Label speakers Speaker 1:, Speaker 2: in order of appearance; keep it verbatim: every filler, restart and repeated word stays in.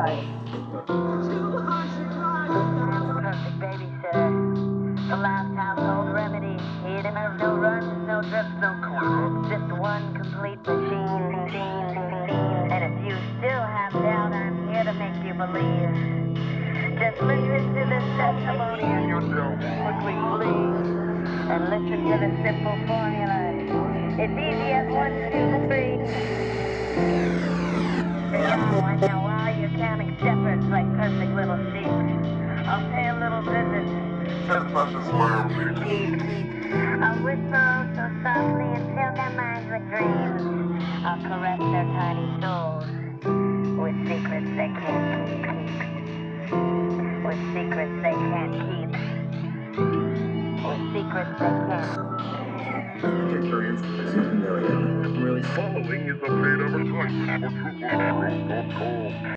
Speaker 1: fight. Perfect babysitter. The last household remedy. He deserves no runs, no drips, no corn. Just one complete machine. And if you still have doubt, I'm here to make you believe. Just listen to this testimony and your doubt will quickly flee. And listen to the simple formula. It's easy as one, two, three. Now, now while you're counting shepherds like perfect little sheep, I'll pay a little visit. Just precious little sheep. I'll whisper oh so softly and fill their minds with dreams. I'll caress their tiny souls with secrets they can't keep. With secrets they can't keep. With secrets they can't.
Speaker 2: Following is a paid advertisement for True Rock dot com.